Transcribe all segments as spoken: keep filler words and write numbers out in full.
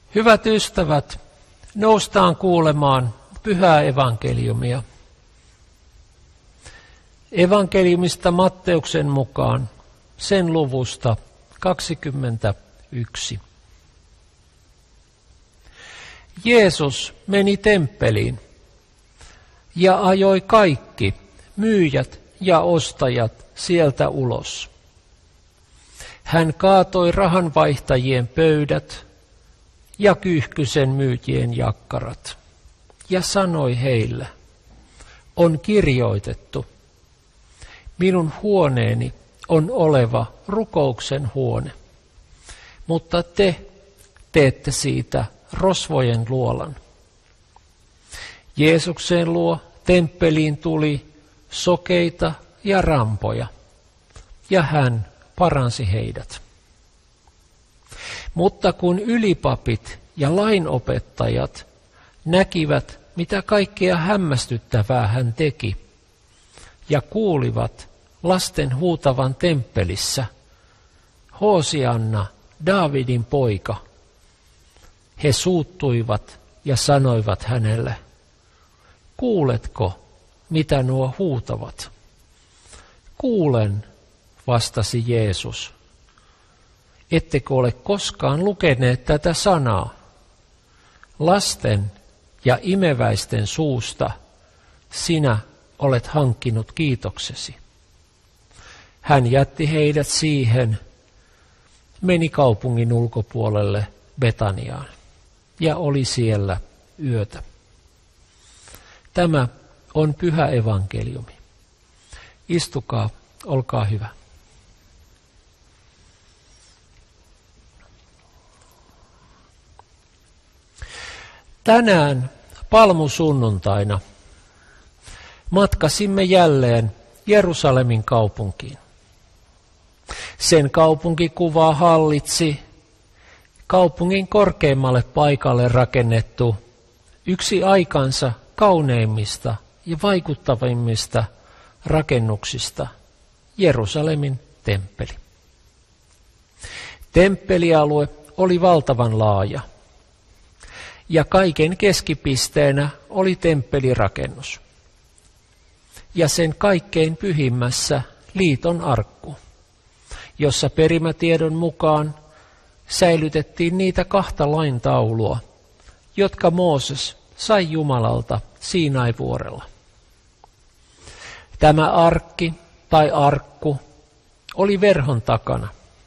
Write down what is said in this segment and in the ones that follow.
Hyvät ystävät, noustaan kuulemaan pyhää evankeliumia. Evankeliumista Matteuksen mukaan, sen luvusta kaksikymmentäyksi. Jeesus meni temppeliin ja ajoi kaikki myyjät ja ostajat sieltä ulos. Hän kaatoi rahanvaihtajien pöydät ja kyyhkysen myyjien jakkarat ja sanoi heille, on kirjoitettu, minun huoneeni on oleva rukouksen huone, mutta te teette siitä rosvojen luolan. Jeesuksen luo temppeliin tuli sokeita ja rampoja, ja hän paransi heidät. Mutta kun ylipapit ja lainopettajat näkivät, mitä kaikkea hämmästyttävää hän teki, ja kuulivat lasten huutavan temppelissä, Hoosianna, Daavidin poika, he suuttuivat ja sanoivat hänelle, kuuletko, mitä nuo huutavat? Kuulen, vastasi Jeesus. Ettekö ole koskaan lukeneet tätä sanaa? Lasten ja imeväisten suusta sinä olet hankkinut kiitoksesi. Hän jätti heidät siihen, meni kaupungin ulkopuolelle Betaniaan ja oli siellä yötä. Tämä on pyhä evankeliumi. Istukaa, olkaa hyvä. Tänään palmusunnuntaina matkasimme jälleen Jerusalemin kaupunkiin. Sen kaupunkikuvaa hallitsi kaupungin korkeimmalle paikalle rakennettu yksi aikansa kauneimmista ja vaikuttavimmista rakennuksista, Jerusalemin temppeli. Temppelialue oli valtavan laaja, ja kaiken keskipisteenä oli temppelirakennus. Ja sen kaikkein pyhimmässä liiton arkku, jossa perimätiedon mukaan säilytettiin niitä kahta laintaulua, jotka Mooses sai Jumalalta Siinain-vuorella. Tämä arkki tai arkku oli verhon takana.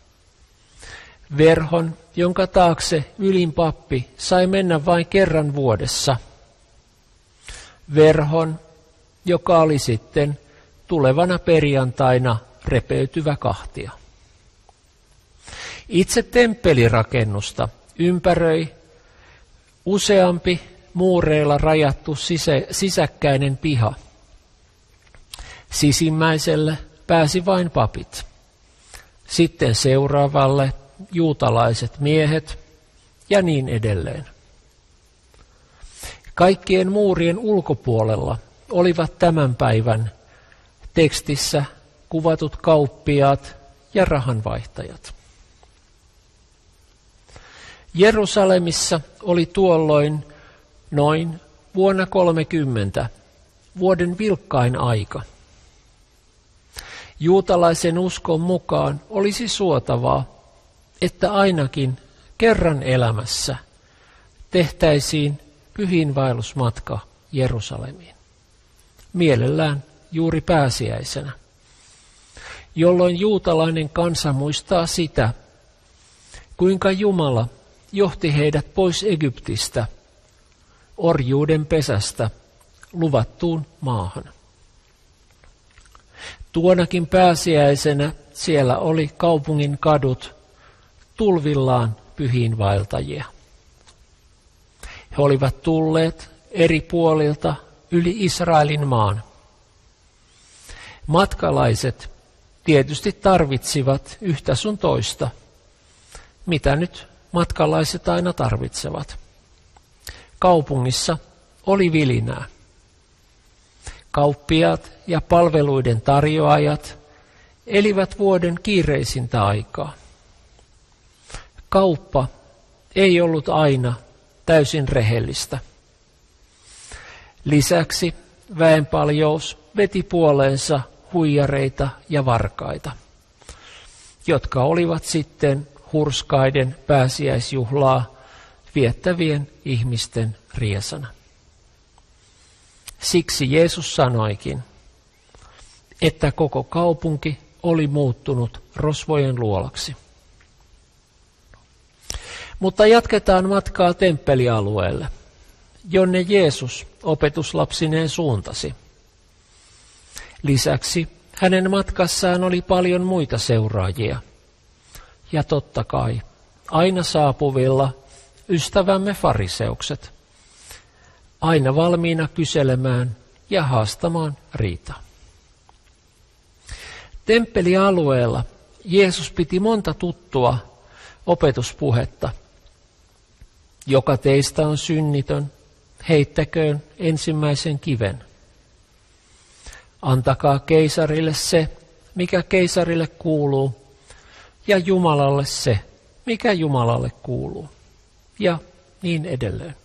Verhon, jonka taakse ylin pappi sai mennä vain kerran vuodessa. Verhon, joka oli sitten tulevana perjantaina repeytyvä kahtia. Itse temppelirakennusta ympäröi useampi muureilla rajattu sisä, sisäkkäinen piha. Sisimmäiselle pääsi vain papit. Sitten seuraavalle juutalaiset miehet ja niin edelleen. Kaikkien muurien ulkopuolella olivat tämän päivän tekstissä kuvatut kauppiaat ja rahanvaihtajat. Jerusalemissa oli tuolloin noin vuonna kolmekymmentä vuoden vilkkain aika. Juutalaisen uskon mukaan olisi suotavaa, että ainakin kerran elämässä tehtäisiin pyhiinvaellusmatka Jerusalemiin. Mielellään juuri pääsiäisenä, jolloin juutalainen kansa muistaa sitä, kuinka Jumala johti heidät pois Egyptistä, orjuuden pesästä, luvattuun maahan. Tuonakin pääsiäisenä siellä oli kaupungin kadut tulvillaan pyhiinvaeltajia. He olivat tulleet eri puolilta yli Israelin maan. Matkalaiset tietysti tarvitsivat yhtä sun toista, mitä nyt matkalaiset aina tarvitsevat. Kaupungissa oli vilinää. Kauppiaat ja palveluiden tarjoajat elivät vuoden kiireisintä aikaa. Kauppa ei ollut aina täysin rehellistä. Lisäksi väenpaljous veti puoleensa huijareita ja varkaita, jotka olivat sitten hurskaiden pääsiäisjuhlaa viettävien ihmisten riesana. Siksi Jeesus sanoikin, että koko kaupunki oli muuttunut rosvojen luolaksi. Mutta jatketaan matkaa temppelialueelle, jonne Jeesus opetuslapsineen suuntasi. Lisäksi hänen matkassaan oli paljon muita seuraajia. Ja totta kai aina saapuvilla ystävämme fariseukset, aina valmiina kyselemään ja haastamaan riitaa. Temppelialueella Jeesus piti monta tuttua opetuspuhetta. Joka teistä on synnitön, heittäköön ensimmäisen kiven. Antakaa keisarille se, mikä keisarille kuuluu, ja Jumalalle se, mikä Jumalalle kuuluu, ja niin edelleen.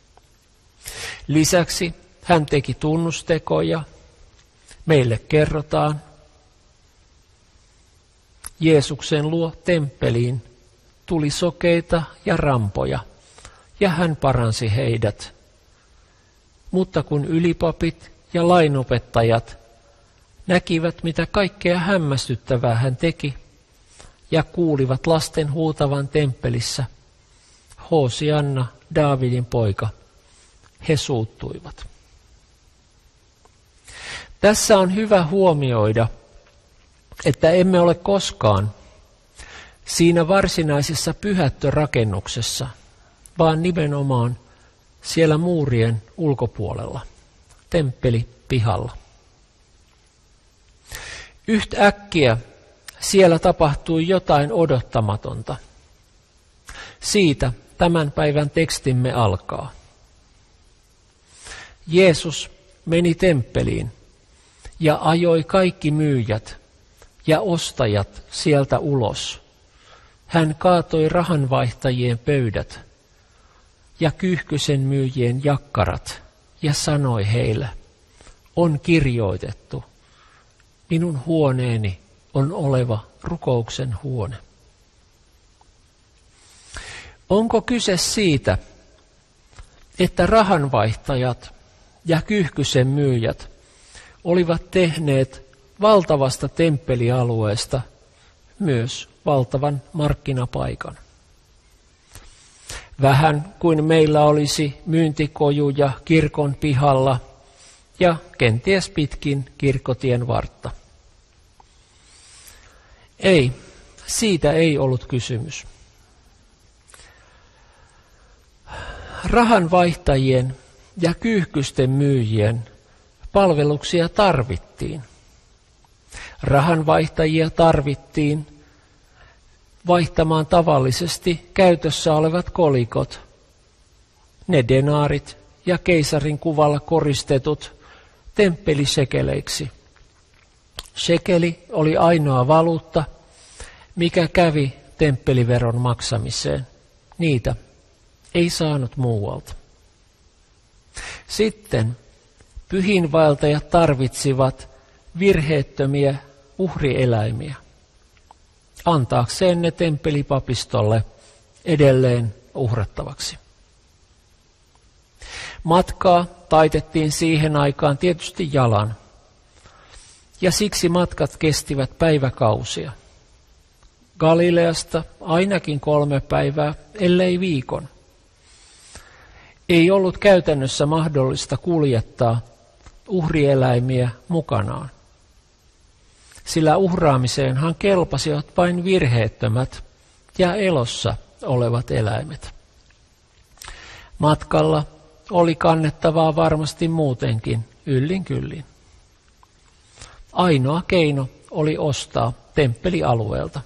Lisäksi hän teki tunnustekoja. Meille kerrotaan, Jeesuksen luo temppeliin tuli sokeita ja rampoja, ja hän paransi heidät. Mutta kun ylipapit ja lainopettajat näkivät, mitä kaikkea hämmästyttävää hän teki, ja kuulivat lasten huutavan temppelissä, Hoosianna, Daavidin poika, he suuttuivat. Tässä on hyvä huomioida, että emme ole koskaan siinä varsinaisessa pyhättörakennuksessa, vaan nimenomaan siellä muurien ulkopuolella, temppelipihalla. Yhtäkkiä siellä tapahtui jotain odottamatonta. Siitä tämän päivän tekstimme alkaa. Jeesus meni temppeliin ja ajoi kaikki myyjät ja ostajat sieltä ulos. Hän kaatoi rahanvaihtajien pöydät ja kyyhkysen myyjien jakkarat ja sanoi heille, on kirjoitettu, minun huoneeni on oleva rukouksen huone. Onko kyse siitä, että rahanvaihtajat ja kyyhkysen myyjät olivat tehneet valtavasta temppelialueesta myös valtavan markkinapaikan? Vähän kuin meillä olisi myyntikojuja kirkon pihalla ja kenties pitkin kirkkotien vartta. Ei, siitä ei ollut kysymys. Rahanvaihtajien ja kyyhkysten myyjien palveluksia tarvittiin. Rahanvaihtajia tarvittiin vaihtamaan tavallisesti käytössä olevat kolikot, ne denaarit ja keisarin kuvalla koristetut temppelisekeleiksi. Shekeli oli ainoa valuutta, mikä kävi temppeliveron maksamiseen. Niitä ei saanut muualta. Sitten pyhiinvaeltajat tarvitsivat virheettömiä uhrieläimiä antaakseen ne temppelipapistolle edelleen uhrattavaksi. Matkaa taitettiin siihen aikaan tietysti jalan, ja siksi matkat kestivät päiväkausia. Galileasta ainakin kolme päivää, ellei viikon. Ei ollut käytännössä mahdollista kuljettaa uhrieläimiä mukanaan, sillä uhraamiseenhan kelpasivat vain virheettömät ja elossa olevat eläimet. Matkalla oli kannettavaa varmasti muutenkin yllin kyllin. Ainoa keino oli ostaa temppelialueelta.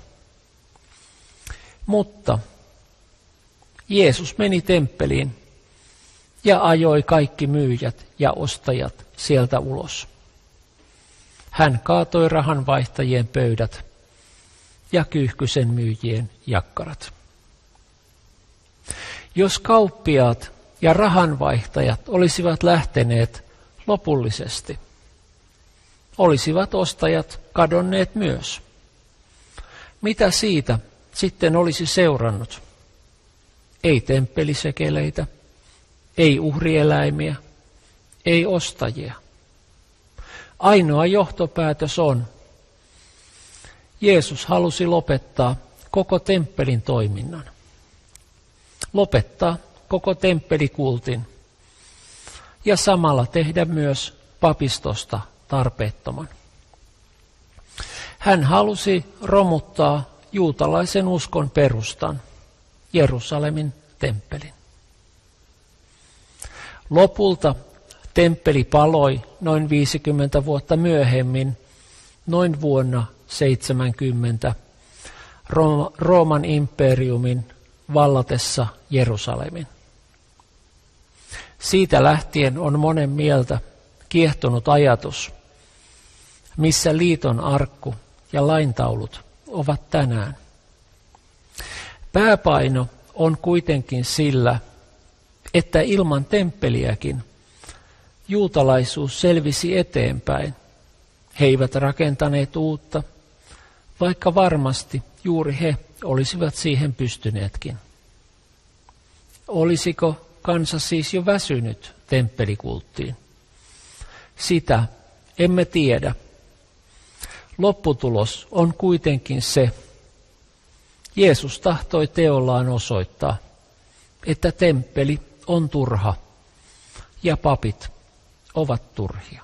Mutta Jeesus meni temppeliin ja ajoi kaikki myyjät ja ostajat sieltä ulos. Hän kaatoi rahanvaihtajien pöydät ja kyyhkysen myyjien jakkarat. Jos kauppiaat ja rahanvaihtajat olisivat lähteneet lopullisesti, olisivat ostajat kadonneet myös. Mitä siitä sitten olisi seurannut? Ei temppelisekeleitä, ei uhrieläimiä, ei ostajia. Ainoa johtopäätös on, Jeesus halusi lopettaa koko temppelin toiminnan. Lopettaa koko temppelikultin ja samalla tehdä myös papistosta tarpeettoman. Hän halusi romuttaa juutalaisen uskon perustan, Jerusalemin temppelin. Lopulta temppeli paloi noin viisikymmentä vuotta myöhemmin, noin vuonna seitsemänkymmentä, Rooman imperiumin vallatessa Jerusalemin. Siitä lähtien on monen mieltä kiehtonut ajatus, missä liiton arkku ja laintaulut ovat tänään. Pääpaino on kuitenkin sillä, että ilman temppeliäkin juutalaisuus selvisi eteenpäin. He eivät rakentaneet uutta, vaikka varmasti juuri he olisivat siihen pystyneetkin. Olisiko kansa siis jo väsynyt temppelikulttiin? Sitä emme tiedä. Lopputulos on kuitenkin se, Jeesus tahtoi teollaan osoittaa, että temppeli on turha ja papit ovat turhia.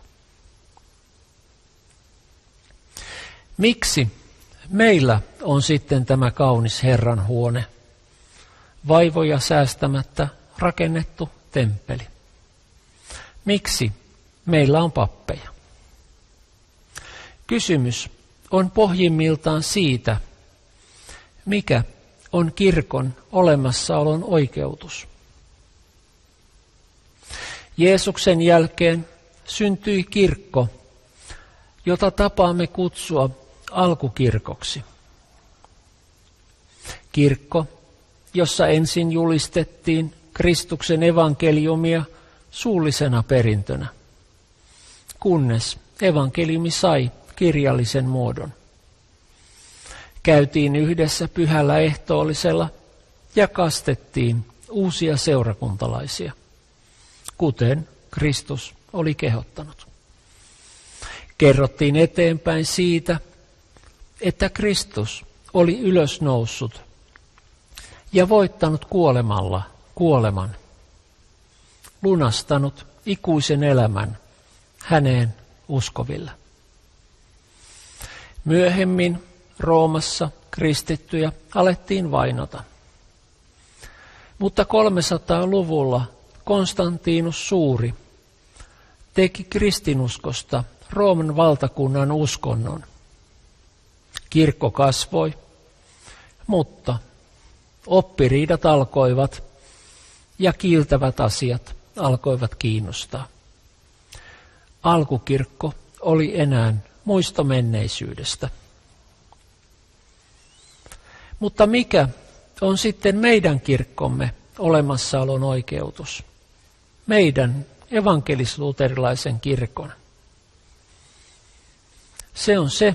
Miksi meillä on sitten tämä kaunis Herran huone, vaivoja säästämättä rakennettu temppeli? Miksi meillä on pappeja? Kysymys on pohjimmiltaan siitä, mikä on kirkon olemassaolon oikeutus. Jeesuksen jälkeen syntyi kirkko, jota tapaamme kutsua alkukirkoksi. Kirkko, jossa ensin julistettiin Kristuksen evankeliumia suullisena perintönä, kunnes evankeliumi sai kirjallisen muodon. Käytiin yhdessä pyhällä ehtoollisella ja kastettiin uusia seurakuntalaisia, kuten Kristus oli kehottanut. Kerrottiin eteenpäin siitä, että Kristus oli ylösnoussut ja voittanut kuolemalla kuoleman, lunastanut ikuisen elämän häneen uskoville. Myöhemmin Roomassa kristittyjä alettiin vainota. Mutta kolmesataaluvulla Konstantinus Suuri teki kristinuskosta Rooman valtakunnan uskonnon. Kirkko kasvoi, mutta oppiriidat alkoivat ja kiiltävät asiat alkoivat kiinnostaa. Alkukirkko oli enää muisto menneisyydestä. Mutta mikä on sitten meidän kirkkomme olemassaolon oikeutus? Meidän evankelis-luterilaisen kirkon. Se on se,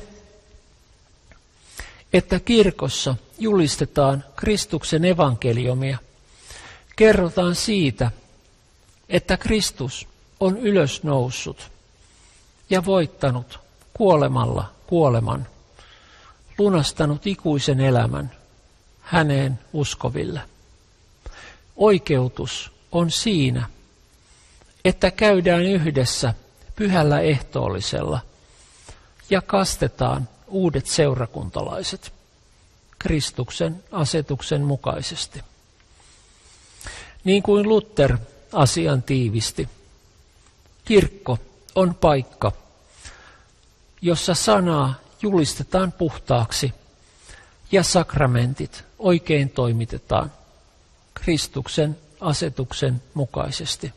että kirkossa julistetaan Kristuksen evankeliumia. Kerrotaan siitä, että Kristus on ylösnoussut ja voittanut kuolemalla kuoleman, lunastanut ikuisen elämän häneen uskoville. Oikeutus on siinä, että käydään yhdessä pyhällä ehtoollisella ja kastetaan uudet seurakuntalaiset Kristuksen asetuksen mukaisesti. Niin kuin Luther asian tiivisti, kirkko on paikka, jossa sanaa julistetaan puhtaaksi ja sakramentit oikein toimitetaan Kristuksen asetuksen mukaisesti.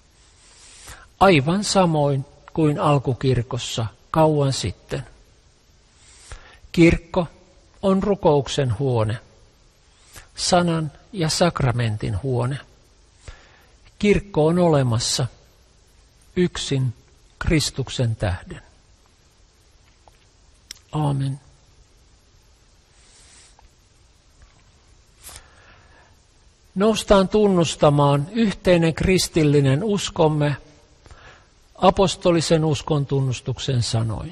Aivan samoin kuin alkukirkossa kauan sitten. Kirkko on rukouksen huone, sanan ja sakramentin huone. Kirkko on olemassa yksin Kristuksen tähden. Aamen. Noustaan tunnustamaan yhteinen kristillinen uskomme apostolisen uskon tunnustuksen sanoin.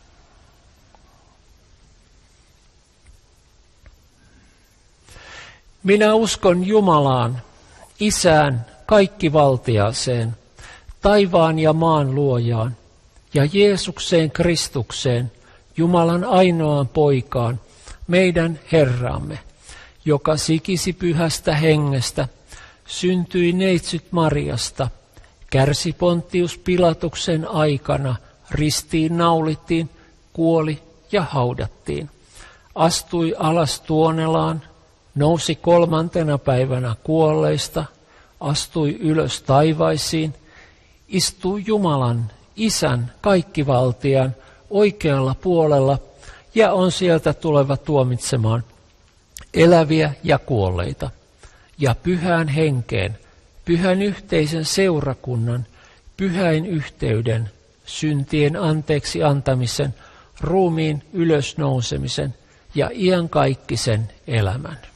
Minä uskon Jumalaan, Isään kaikkivaltiaaseen, taivaan ja maan luojaan, ja Jeesukseen Kristukseen, Jumalan ainoaan poikaan, meidän Herramme, joka sikisi pyhästä hengestä, syntyi neitsyt Mariasta, kärsi Pontius Pilatuksen aikana, ristiin naulittiin, kuoli ja haudattiin, astui alas tuonelaan, nousi kolmantena päivänä kuolleista, astui ylös taivaisiin, istui Jumalan, Isän, kaikkivaltiaan, oikealla puolella ja on sieltä tuleva tuomitsemaan eläviä ja kuolleita. Ja pyhään henkeen, pyhän yhteisen seurakunnan, pyhäin yhteyden, syntien anteeksi antamisen, ruumiin ylösnousemisen ja iankaikkisen elämän.